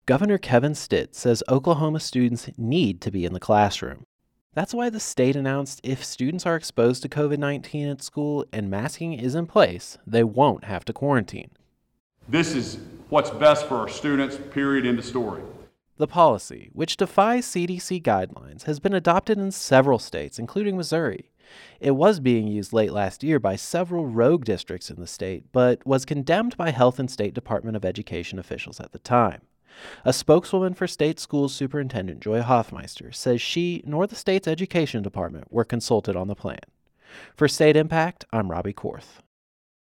Governor Kevin Stitt says Oklahoma students need to be in the classroom. That's why the state announced if students are exposed to COVID-19 at school and masking is in place, they won't have to quarantine. This is what's best for our students, period, end of story. The policy, which defies CDC guidelines, has been adopted in several states, including Missouri. It was being used late last year by several rogue districts in the state, but was condemned by Health and State Department of Education officials at the time. A spokeswoman for State Schools Superintendent Joy Hoffmeister says she nor the state's education department were consulted on the plan. For State Impact, I'm Robbie Korth.